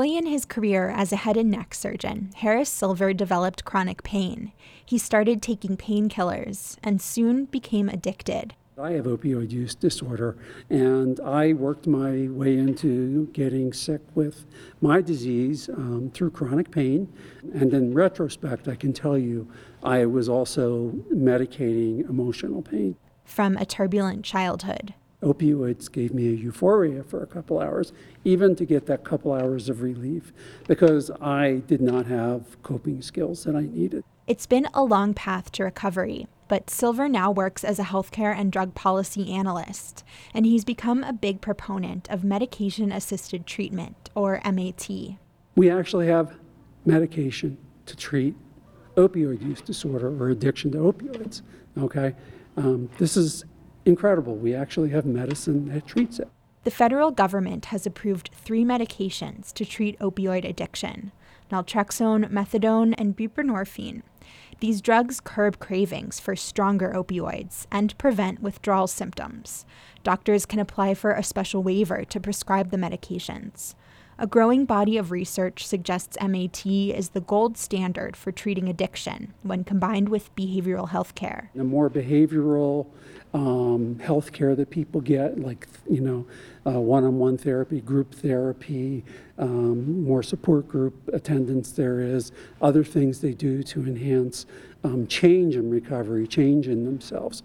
Early in his career as a head and neck surgeon, Harris Silver developed chronic pain. He started taking painkillers and soon became addicted. I have opioid use disorder, and I worked my way into getting sick with my disease through chronic pain. And in retrospect, I can tell you I was also medicating emotional pain. From a turbulent childhood. Opioids gave me a euphoria for a couple hours, even to get that couple hours of relief, because I did not have coping skills that I needed. It's been a long path to recovery, but Silver now works as a healthcare and drug policy analyst, and he's become a big proponent of medication-assisted treatment, or MAT. We actually have medication to treat opioid use disorder or addiction to opioids, okay? This is incredible. We actually have medicine that treats it. The federal government has approved 3 medications to treat opioid addiction: naltrexone, methadone, and buprenorphine. These drugs curb cravings for stronger opioids and prevent withdrawal symptoms. Doctors can apply for a special waiver to prescribe the medications. A growing body of research suggests MAT is the gold standard for treating addiction when combined with behavioral health care. The more behavioral health care that people get, like, one-on-one therapy, group therapy, more support group attendance there is, other things they do to enhance change in recovery, change in themselves,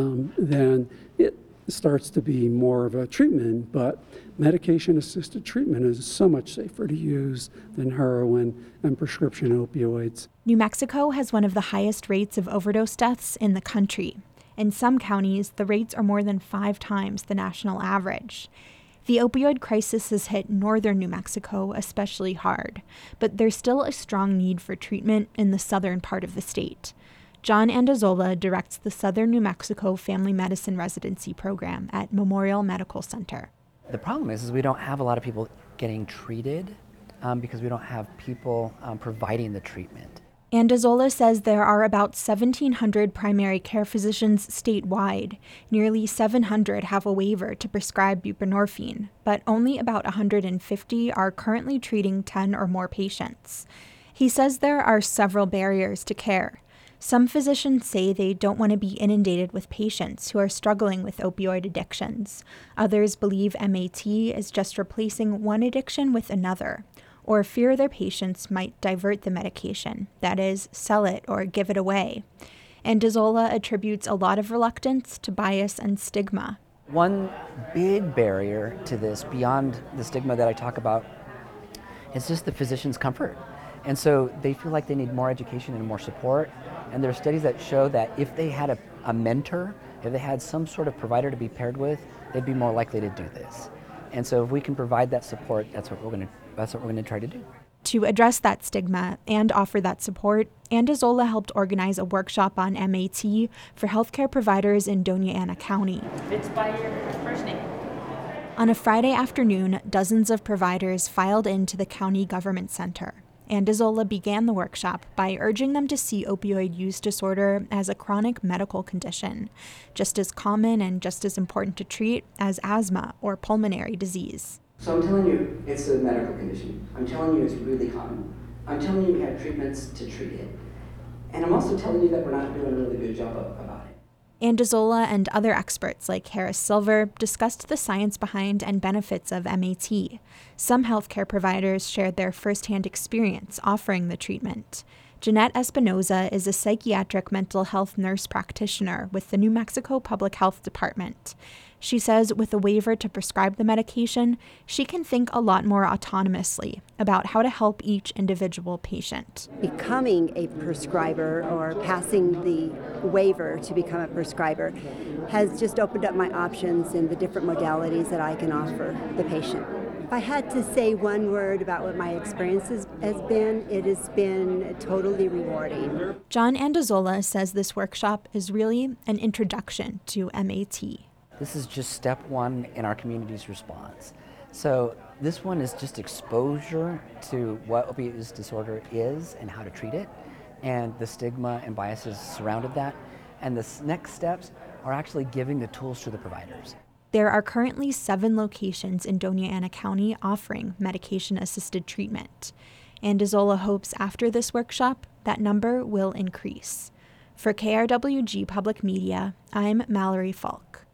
then it starts to be more of a treatment. But medication-assisted treatment is so much safer to use than heroin and prescription opioids. New Mexico has one of the highest rates of overdose deaths in the country. In some counties, the rates are more than 5 times the national average. The opioid crisis has hit northern New Mexico especially hard, but there's still a strong need for treatment in the southern part of the state. John Andazola directs the Southern New Mexico Family Medicine Residency Program at Memorial Medical Center. The problem is we don't have a lot of people getting treated because we don't have people providing the treatment. Andazola says there are about 1,700 primary care physicians statewide. Nearly 700 have a waiver to prescribe buprenorphine, but only about 150 are currently treating 10 or more patients. He says there are several barriers to care. Some physicians say they don't want to be inundated with patients who are struggling with opioid addictions. Others believe MAT is just replacing one addiction with another, or fear their patients might divert the medication, that is, sell it or give it away. Andazola attributes a lot of reluctance to bias and stigma. One big barrier to this, beyond the stigma that I talk about, is just the physician's comfort. And so they feel like they need more education and more support. And there are studies that show that if they had a mentor, if they had some sort of provider to be paired with, they'd be more likely to do this. And so if we can provide that support, that's what we're going to try to do. To address that stigma and offer that support, Andazola helped organize a workshop on MAT for healthcare providers in Doña Ana County. It's by your first name. On a Friday afternoon, dozens of providers filed into the county government center. Andazola began the workshop by urging them to see opioid use disorder as a chronic medical condition, just as common and just as important to treat as asthma or pulmonary disease. So I'm telling you, it's a medical condition. I'm telling you it's really common. I'm telling you we have treatments to treat it. And I'm also telling you that we're not doing a really good job about it. Andazola and other experts like Harris Silver discussed the science behind and benefits of MAT. Some healthcare providers shared their firsthand experience offering the treatment. Jeanette Espinoza is a psychiatric mental health nurse practitioner with the New Mexico Public Health Department. She says with a waiver to prescribe the medication, she can think a lot more autonomously about how to help each individual patient. Becoming a prescriber or passing the waiver to become a prescriber has just opened up my options in the different modalities that I can offer the patient. If I had to say one word about what my experience has been, it has been totally rewarding. John Andazola says this workshop is really an introduction to MAT. This is just step one in our community's response. So this one is just exposure to what opioid use disorder is and how to treat it, and the stigma and biases surrounded that. And the next steps are actually giving the tools to the providers. There are currently 7 locations in Doña Ana County offering medication-assisted treatment. And Isola hopes after this workshop, that number will increase. For KRWG Public Media, I'm Mallory Falk.